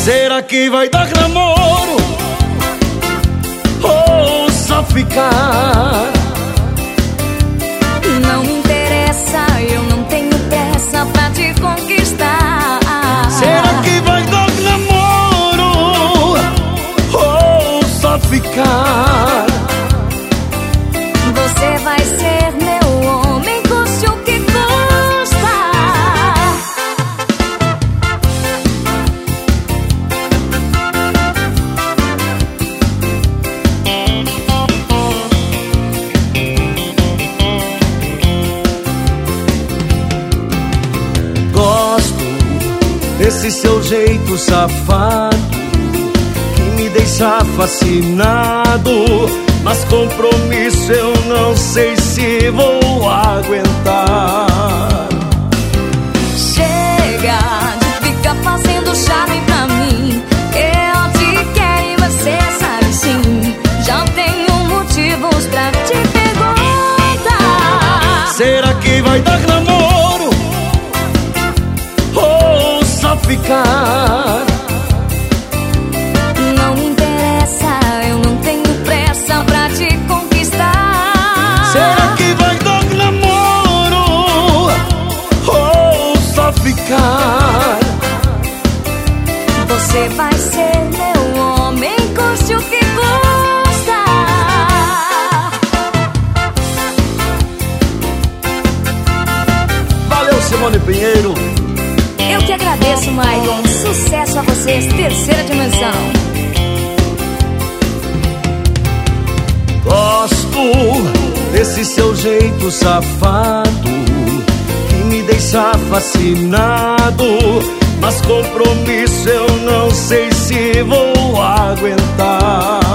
Será que vai dar namoro ou só ficar? Não me interessa, eu não tenho pressa pra te conquistar. Será que vai dar namoro ou só ficar? Você vai ser meu homem, custe o que custa. Esse seu jeito safado que me deixa fascinado, mas compromisso eu não sei se vou aguentar. Chega de ficar fazendo charme pra mim. Eu te quero e você sabe sim. Já tenho motivos pra te perguntar. Será que vai dar namoro ou só ficar? Não me interessa, eu não tenho pressa pra te conquistar. Será que vai dar namoro ou só ficar? Você vai ser meu homem, custe o que custa. Valeu, Simone Pinheiro. Eu que agradeço, Maicon. Sucesso a vocês, Terceira Dimensão. Gosto desse seu jeito safado que me deixa fascinado, mas compromisso eu não sei se vou aguentar.